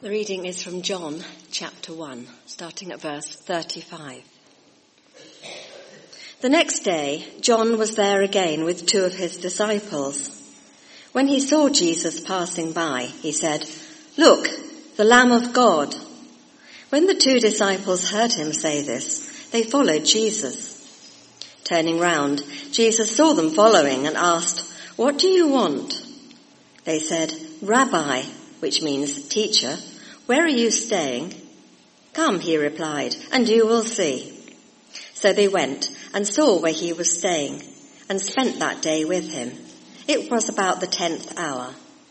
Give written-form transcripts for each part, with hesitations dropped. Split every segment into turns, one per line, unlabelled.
The reading is from John chapter 1, starting at verse 35. The next day, John was there again with two of his disciples. When he saw Jesus passing by, he said, "Look, the Lamb of God." When the two disciples heard him say this, they followed Jesus. Turning round, Jesus saw them following and asked, "What do you want?" They said, "Rabbi," which means teacher, "where are you staying?" "Come," he replied, "and you will see." So they went and saw where he was staying and spent that day with him. It was about the 10th hour.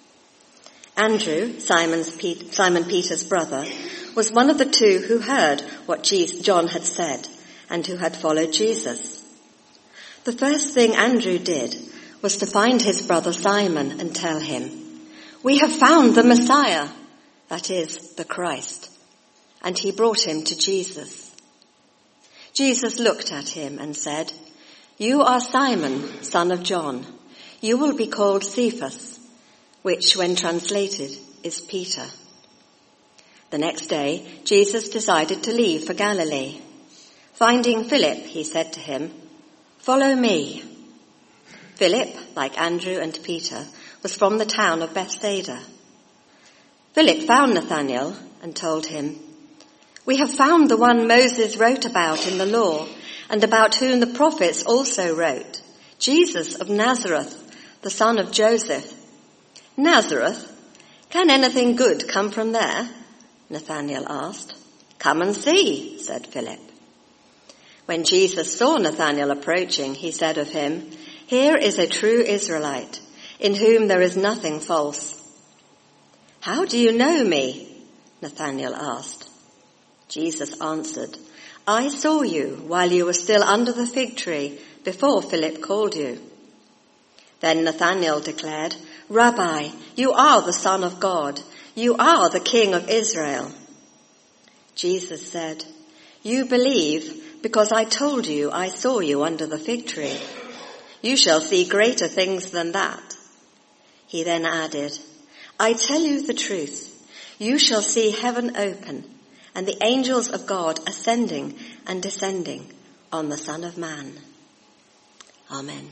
Andrew, Simon Peter's brother, was one of the two who heard what John had said and who had followed Jesus. The first thing Andrew did was to find his brother Simon and tell him, "We have found the Messiah," that is, the Christ. And he brought him to Jesus. Jesus looked at him and said, "You are Simon, son of John. You will be called Cephas," which, when translated, is Peter. The next day, Jesus decided to leave for Galilee. Finding Philip, he said to him, "Follow me." Philip, like Andrew and Peter, was from the town of Bethsaida. Philip found Nathanael and told him, "We have found the one Moses wrote about in the law and about whom the prophets also wrote, Jesus of Nazareth, the son of Joseph." "Nazareth? Can anything good come from there?" Nathanael asked. "Come and see," said Philip. When Jesus saw Nathanael approaching, he said of him, "Here is a true Israelite, in whom there is nothing false." "How do you know me?" Nathanael asked. Jesus answered, "I saw you while you were still under the fig tree before Philip called you." Then Nathanael declared, "Rabbi, you are the Son of God. You are the King of Israel." Jesus said, "You believe because I told you I saw you under the fig tree. You shall see greater things than that." He then added, "I tell you the truth. You shall see heaven open and the angels of God ascending and descending on the Son of Man." Amen.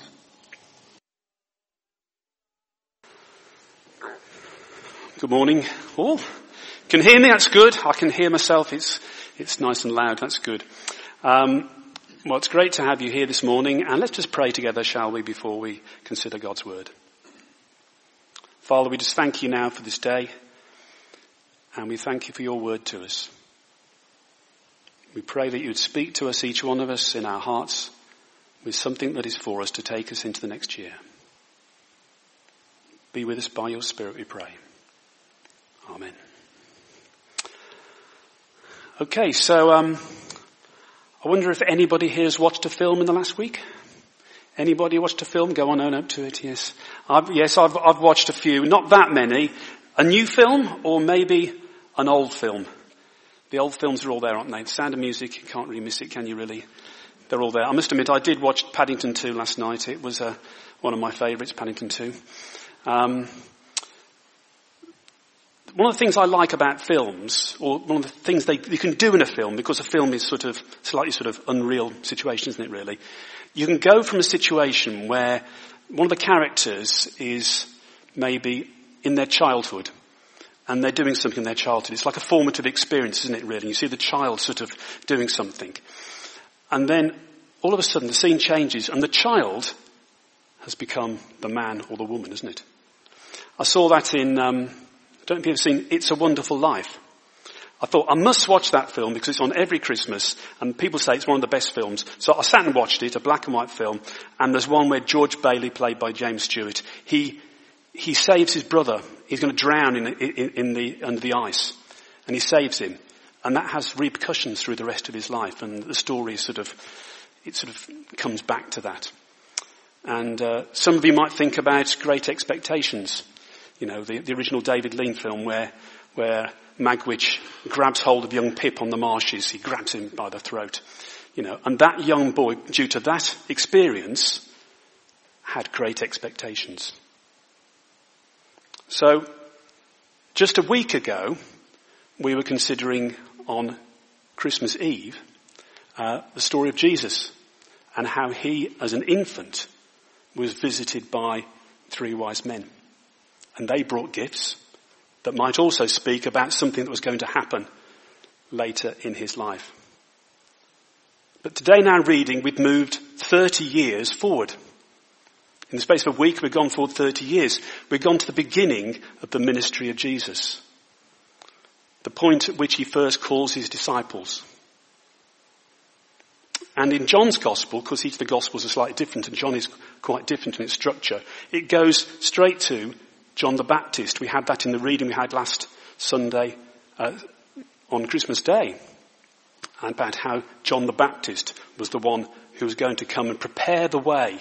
Good morning, all. Can you hear me? That's good. I can hear myself. It's nice and loud. That's good. Well, it's great to have you here this morning, and let's just pray together, shall we, before we consider God's word. Father, we just thank you now for this day, and we thank you for your word to us. We pray that you would speak to us, each one of us, in our hearts, with something that is for us to take us into the next year. Be with us by your Spirit, we pray. Amen. Okay, so I wonder if anybody here has watched a film in the last week? Anybody watched a film? Go on up to it, yes. I've watched a few, not that many. A new film or maybe an old film? The old films are all there, aren't they? The Sound of Music, you can't really miss it, can you really? They're all there. I must admit, I did watch Paddington 2 last night. It was one of my favourites, Paddington 2. One of the things I like about films, or one of the things you can do in a film, because a film is slightly unreal situation, isn't it really? You can go from a situation where one of the characters is maybe in their childhood, and they're doing something in their childhood. It's like a formative experience, isn't it really? You see the child doing something. And then all of a sudden the scene changes and the child has become the man or the woman, isn't it? I saw that in, I don't know if you've ever seen It's a Wonderful Life. I thought I must watch that film because it's on every Christmas and people say it's one of the best films. So I sat and watched it, a black and white film, and there's one where George Bailey, played by James Stewart, he saves his brother. He's going to drown under the ice, and he saves him. And that has repercussions through the rest of his life, and the story comes back to that. And some of you might think about Great Expectations, you know, the original David Lean film where Magwitch grabs hold of young Pip on the marshes. He grabs him by the throat, you know, and that young boy, due to that experience, had great expectations. So, just a week ago, we were considering on Christmas Eve the story of Jesus and how he, as an infant, was visited by 3 wise men. And they brought gifts that might also speak about something that was going to happen later in his life. But today, now reading, we've moved 30 years forward. In the space of a week, we've gone forward 30 years. We've gone to the beginning of the ministry of Jesus, the point at which he first calls his disciples. And in John's gospel, because each of the gospels are slightly different, and John is quite different in its structure, it goes straight to John the Baptist. We had that in the reading we had last Sunday on Christmas Day, about how John the Baptist was the one who was going to come and prepare the way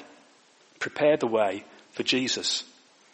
for Jesus.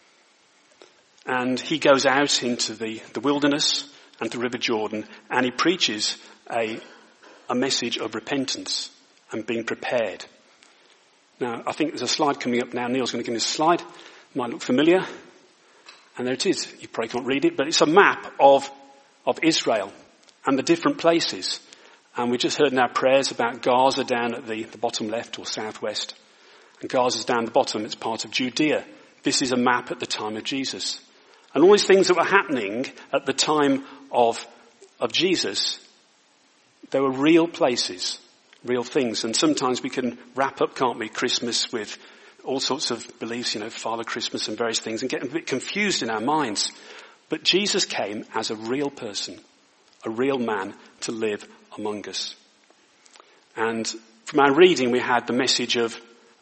And he goes out into the wilderness and the River Jordan, and he preaches a message of repentance and being prepared. Now, I think there's a slide coming up now. Neil's going to give me a slide. It might look familiar. And there it is. You probably can't read it, but it's a map of Israel and the different places. And we just heard in our prayers about Gaza down at the bottom left or southwest. And Gaza's down the bottom. It's part of Judea. This is a map at the time of Jesus. And all these things that were happening at the time of Jesus, there were real places, real things. And sometimes we can wrap up, can't we, Christmas with all sorts of beliefs, Father Christmas and various things, and get a bit confused in our minds. But Jesus came as a real person, a real man to live among us. And from our reading, we had the message of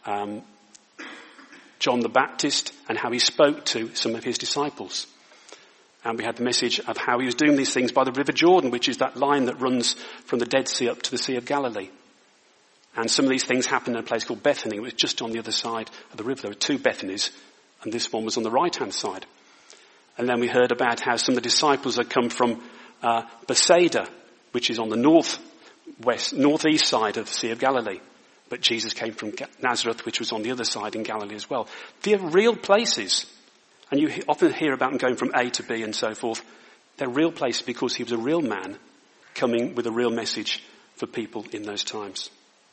John the Baptist and how he spoke to some of his disciples. And we had the message of how he was doing these things by the River Jordan, which is that line that runs from the Dead Sea up to the Sea of Galilee. And some of these things happened in a place called Bethany, which was just on the other side of the river. There were 2 Bethanies, and this one was on the right-hand side. And then we heard about how some of the disciples had come from Bethsaida, which is on the northeast side of the Sea of Galilee. But Jesus came from Nazareth, which was on the other side in Galilee as well. They're real places. And you often hear about them going from A to B and so forth. They're real places because he was a real man coming with a real message for people in those times.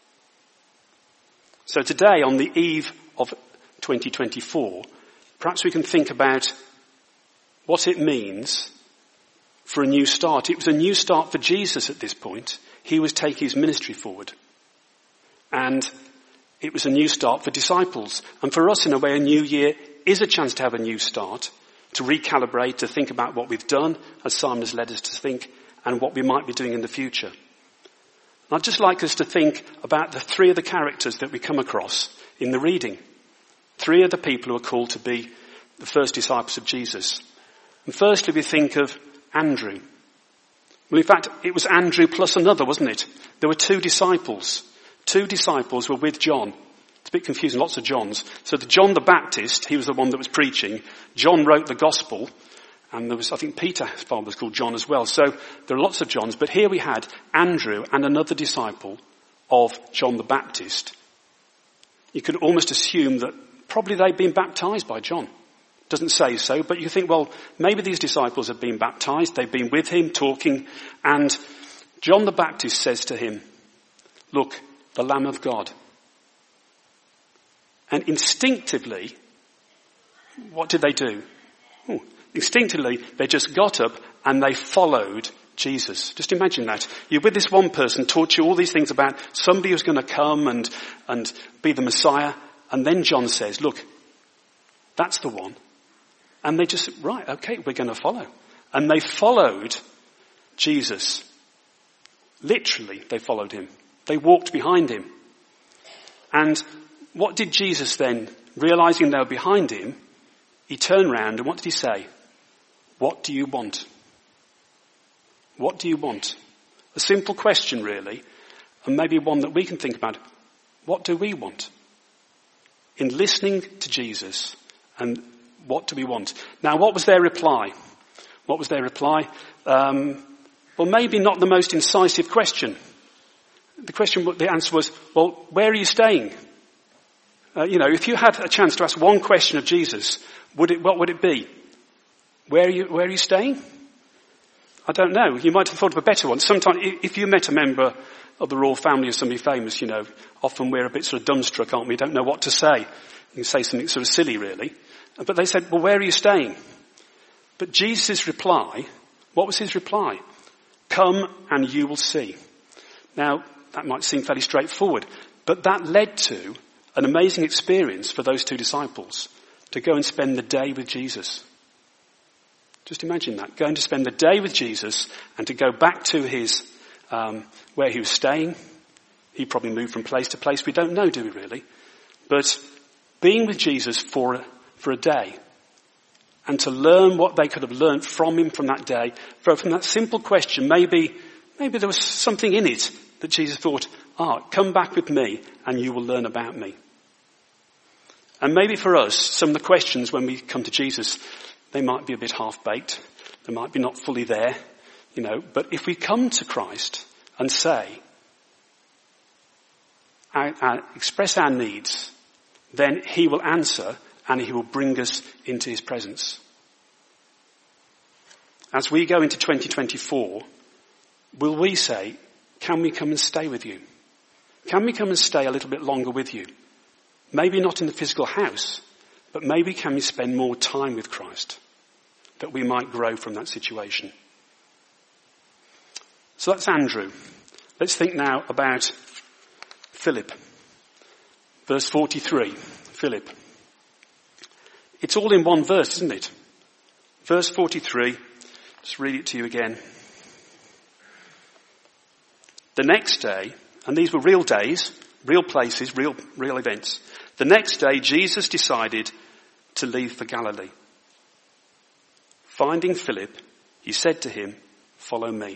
So today, on the eve of 2024, perhaps we can think about what it means for a new start. It was a new start for Jesus at this point. He was taking his ministry forward. And it was a new start for disciples. And for us, in a way, a new year is a chance to have a new start, to recalibrate, to think about what we've done, as Simon has led us to think, and what we might be doing in the future. And I'd just like us to think about the 3 of the characters that we come across in the reading. 3 of the people who are called to be the first disciples of Jesus. And firstly, we think of Andrew. Well, in fact, it was Andrew plus another, wasn't it? There were 2 disciples. 2 disciples were with John. It's a bit confusing, lots of Johns. So the John the Baptist, he was the one that was preaching. John wrote the gospel. And there was, I think Peter's father was called John as well. So there are lots of Johns. But here we had Andrew and another disciple of John the Baptist. You could almost assume that probably they'd been baptized by John. Doesn't say so, but you think, well, maybe these disciples have been baptized. They've been with him talking. And John the Baptist says to him, "Look, the Lamb of God." And instinctively, what did they do? Instinctively, they just got up and they followed Jesus. Just imagine that. You're with this one person, taught you all these things about somebody who's going to come and be the Messiah. And then John says, "Look, that's the one." And they just, right, okay, we're going to follow. And they followed Jesus. Literally, they followed him. They walked behind him. And what did Jesus then, realizing they were behind him, he turned round and what did he say? "What do you want?" What do you want? A simple question, really, and maybe one that we can think about. What do we want? In listening to Jesus, and what do we want? Now, what was their reply? What was their reply? Well, maybe not the most incisive question. The answer was, well, where are you staying? If you had a chance to ask one question of Jesus, what would it be? Where are you staying? I don't know. You might have thought of a better one. Sometimes, if you met a member of the royal family or somebody famous, often we're a bit sort of dumbstruck, aren't we? Don't know what to say. You can say something sort of silly, really. But they said, well, where are you staying? But Jesus' reply, what was his reply? Come and you will see. Now, that might seem fairly straightforward, but that led to an amazing experience for those two disciples to go and spend the day with Jesus. Just imagine that, going to spend the day with Jesus and to go back to his, where he was staying. He probably moved from place to place. We don't know, do we really? But being with Jesus for a day and to learn what they could have learned from him from that day, from that simple question, maybe there was something in it that Jesus thought, come back with me and you will learn about me. And maybe for us, some of the questions when we come to Jesus, they might be a bit half-baked. They might be not fully there, But if we come to Christ and say, express our needs, then he will answer and he will bring us into his presence. As we go into 2024, will we say, can we come and stay with you? Can we come and stay a little bit longer with you? Maybe not in the physical house, but maybe can we spend more time with Christ, that we might grow from that situation. So that's Andrew. Let's think now about Philip. Verse 43, Philip. It's all in one verse, isn't it? Verse 43, just read it to you again. The next day, and these were real days, real places, real events. The next day, Jesus decided to leave for Galilee. Finding Philip, he said to him, follow me.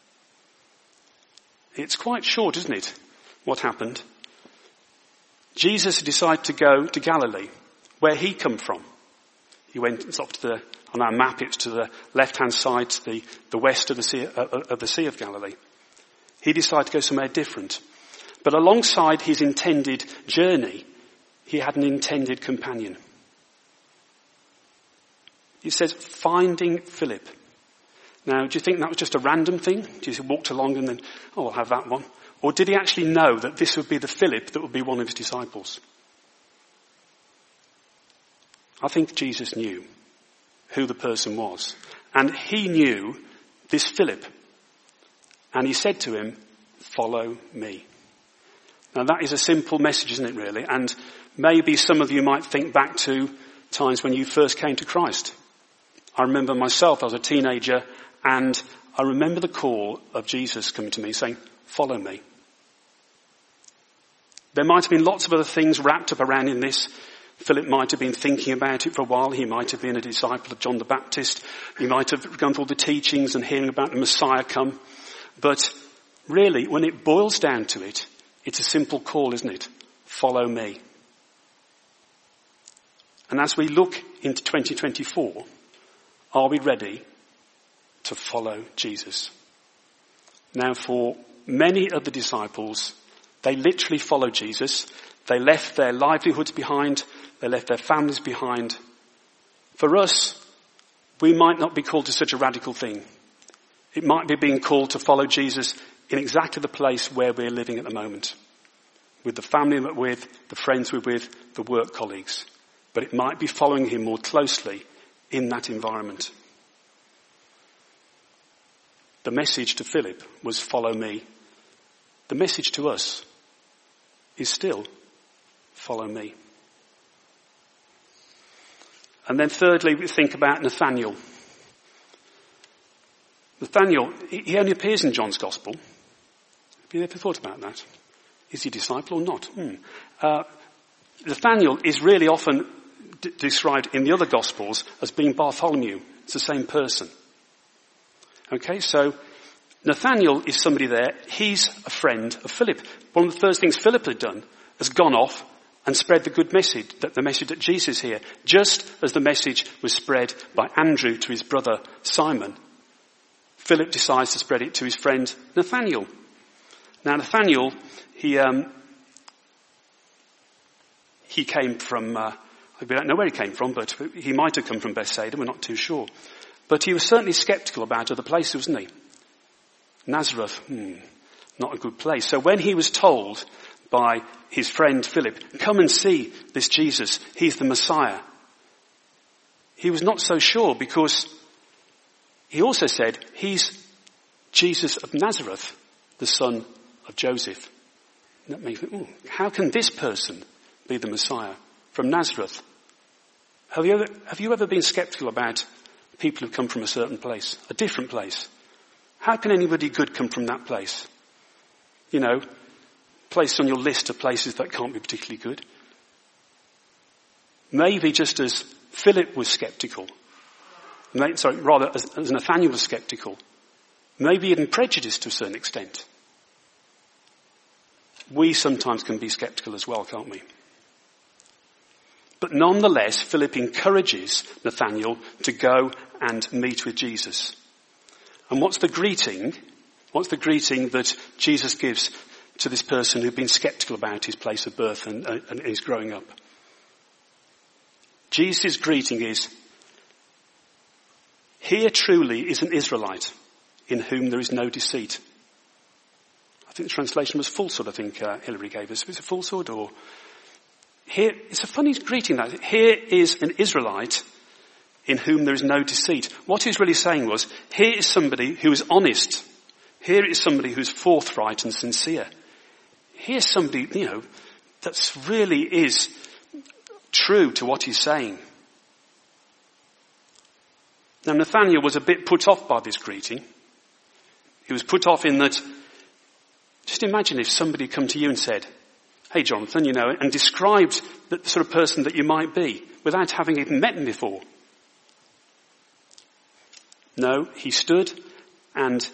It's quite short, isn't it, what happened? Jesus decided to go to Galilee, where he come from. He went on our map, it's to the left-hand side, to the west of the Sea of Galilee. He decided to go somewhere different. But alongside his intended journey, he had an intended companion. He says, finding Philip. Now, do you think that was just a random thing? Jesus walked along and then, I'll have that one. Or did he actually know that this would be the Philip that would be one of his disciples? I think Jesus knew who the person was. And he knew this Philip. And he said to him, follow me. Now that is a simple message, isn't it really? And maybe some of you might think back to times when you first came to Christ. I remember myself, I was a teenager, and I remember the call of Jesus coming to me saying, follow me. There might have been lots of other things wrapped up around in this. Philip might have been thinking about it for a while. He might have been a disciple of John the Baptist. He might have gone through all the teachings and hearing about the Messiah come. But really, when it boils down to it, it's a simple call, isn't it? Follow me. And as we look into 2024, are we ready to follow Jesus? Now, for many of the disciples, they literally followed Jesus. They left their livelihoods behind. They left their families behind. For us, we might not be called to such a radical thing. It might be being called to follow Jesus in exactly the place where we're living at the moment. With the family we're with, the friends we're with, the work colleagues. But it might be following him more closely in that environment. The message to Philip was follow me. The message to us is still follow me. And then thirdly, we think about Nathanael. Nathanael, he only appears in John's Gospel. Have you ever thought about that? Is he a disciple or not? Nathanael is really often described in the other Gospels as being Bartholomew. It's the same person. Okay, so Nathanael is somebody there. He's a friend of Philip. One of the first things Philip had done has gone off and spread the good message, that the message that Jesus is here, just as the message was spread by Andrew to his brother Simon. Philip decides to spread it to his friend Nathanael. Now Nathanael, he came from, we don't know where he came from, but he might have come from Bethsaida, we're not too sure. But he was certainly sceptical about other places, wasn't he? Nazareth, not a good place. So when he was told by his friend Philip, come and see this Jesus, he's the Messiah, he was not so sure, because he also said, he's Jesus of Nazareth, the son of Joseph. And that makes me, how can this person be the Messiah from Nazareth? Have you ever been sceptical about people who come from a certain place, a different place? How can anybody good come from that place? You know, placed on your list of places that can't be particularly good. Maybe just as Philip was sceptical, as Nathaniel was sceptical, maybe even prejudiced to a certain extent. We sometimes can be sceptical as well, can't we? But nonetheless, Philip encourages Nathaniel to go and meet with Jesus. And what's the greeting? What's the greeting that Jesus gives to this person who'd been sceptical about his place of birth and his growing up? Jesus' greeting is, here truly is an Israelite in whom there is no deceit. I think the translation was falsehood, I think Hilary gave us. Was it falsehood or... Here, it's a funny greeting that. Here is an Israelite in whom there is no deceit. What he's really saying was, here is somebody who is honest. Here is somebody who is forthright and sincere. Here's somebody, that really is true to what he's saying. Now Nathaniel was a bit put off by this greeting. He was put off in that, just imagine if somebody come to you and said, hey Jonathan, and described the sort of person that you might be without having even met him before. No, he stood and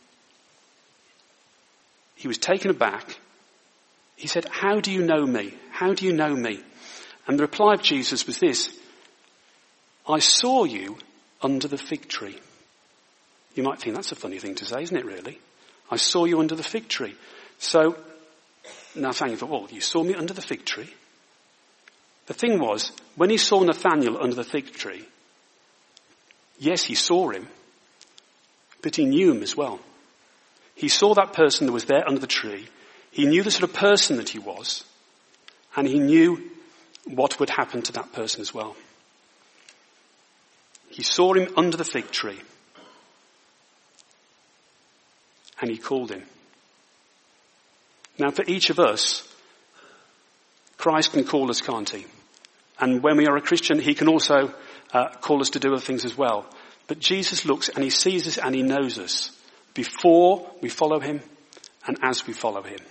he was taken aback. He said, how do you know me? How do you know me? And the reply of Jesus was this, I saw you under the fig tree. You might think that's a funny thing to say, isn't it really? I saw you under the fig tree. So Nathaniel thought, well, you saw me under the fig tree. The thing was, when he saw Nathaniel under the fig tree, yes, he saw him, but he knew him as well. He saw that person that was there under the tree. He knew the sort of person that he was, and he knew what would happen to that person as well. He saw him under the fig tree, and he called him. Now for each of us, Christ can call us, can't he? And when we are a Christian, he can also call us to do other things as well. But Jesus looks and he sees us and he knows us before we follow him and as we follow him.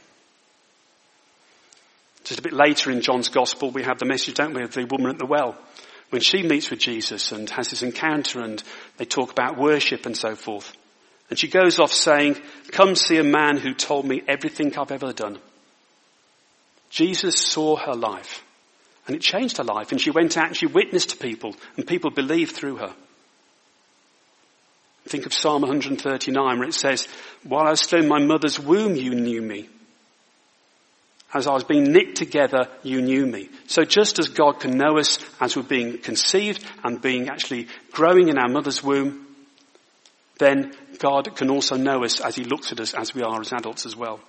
Just a bit later in John's Gospel, we have the message, don't we, of the woman at the well. When she meets with Jesus and has this encounter and they talk about worship and so forth. And she goes off saying, come see a man who told me everything I've ever done. Jesus saw her life and it changed her life, and she went out and she witnessed to people and people believed through her. Think of Psalm 139 where it says, while I was still in my mother's womb you knew me. As I was being knit together you knew me. So just as God can know us as we're being conceived and being actually growing in our mother's womb, then God can also know us as he looks at us as we are as adults as well.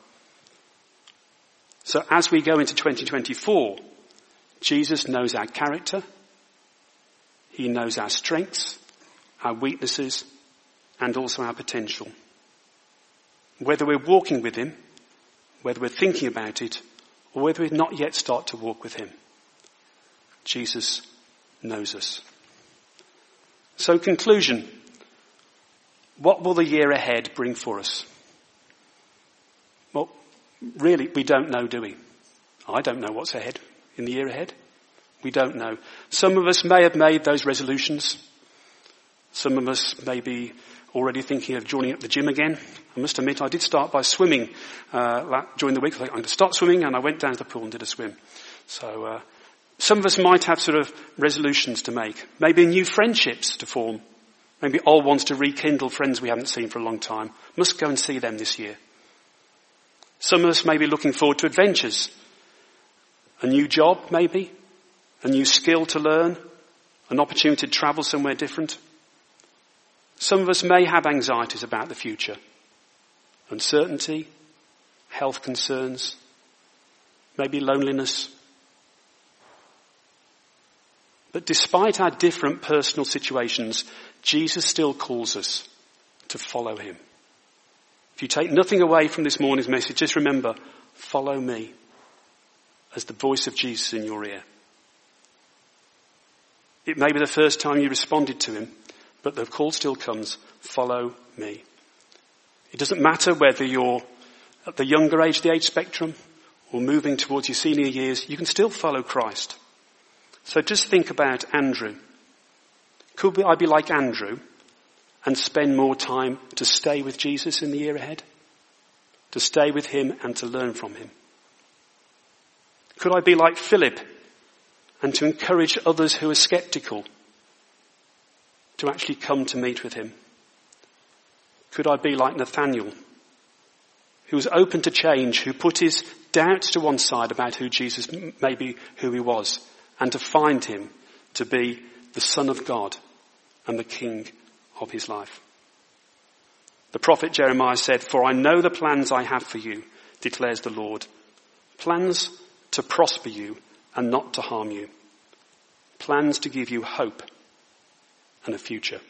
So as we go into 2024, Jesus knows our character, he knows our strengths, our weaknesses, and also our potential. Whether we're walking with him, whether we're thinking about it, or whether we've not yet started to walk with him, Jesus knows us. So conclusion, what will the year ahead bring for us? Well, really, we don't know, do we? I don't know what's ahead in the year ahead. We don't know. Some of us may have made those resolutions. Some of us may be already thinking of joining at the gym again. I must admit, I did start by swimming during the week. I thought, I'm going to start swimming, and I went down to the pool and did a swim. So some of us might have sort of resolutions to make. Maybe new friendships to form. Maybe old ones to rekindle, friends we haven't seen for a long time. Must go and see them this year. Some of us may be looking forward to adventures. A new job, maybe. A new skill to learn. An opportunity to travel somewhere different. Some of us may have anxieties about the future. Uncertainty, health concerns, maybe loneliness. But despite our different personal situations, Jesus still calls us to follow him. If you take nothing away from this morning's message, just remember, follow me as the voice of Jesus in your ear. It may be the first time you responded to him, but the call still comes, follow me. It doesn't matter whether you're at the younger age, the age spectrum, or moving towards your senior years, you can still follow Christ. So just think about Andrew. Could I be like Andrew and spend more time to stay with Jesus in the year ahead? To stay with him and to learn from him? Could I be like Philip and to encourage others who are sceptical to actually come to meet with him? Could I be like Nathaniel, who was open to change, who put his doubts to one side about who Jesus may be, who he was, and to find him to be the Son of God and the King of his life? The prophet Jeremiah said, "For I know the plans I have for you, declares the Lord, plans to prosper you and not to harm you, plans to give you hope and a future."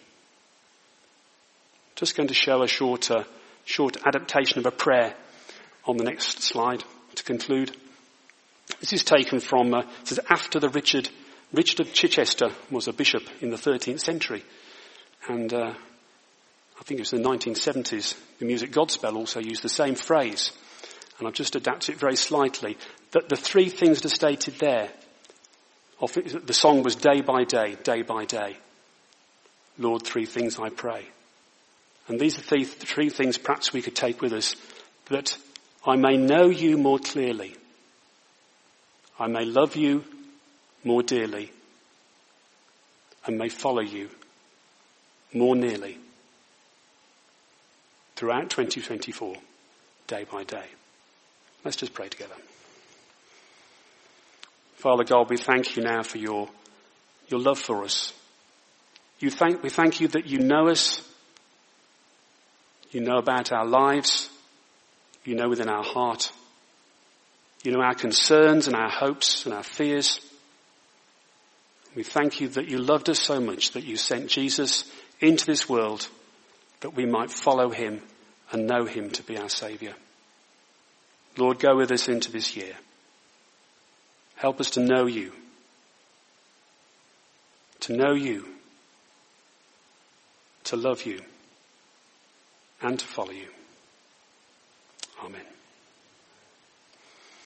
Just going to show a short adaptation of a prayer on the next slide to conclude. This is taken from, it says, after Richard of Chichester was a bishop in the 13th century. And I think it was in the 1970s, the music Godspell also used the same phrase. And I've just adapted it very slightly. That the three things that are stated there, the song was day by day, Lord, three things I pray. And these are the three things perhaps we could take with us. That I may know you more clearly. I may love you more dearly. And may follow you more nearly. Throughout 2024, day by day. Let's just pray together. Father God, we thank you now for your love for us. We thank you that you know us. You know about our lives. You know within our heart. You know our concerns and our hopes and our fears. We thank you that you loved us so much that you sent Jesus into this world that we might follow him and know him to be our Saviour. Lord, go with us into this year. Help us to know you. To know you. To love you. And to follow you. Amen.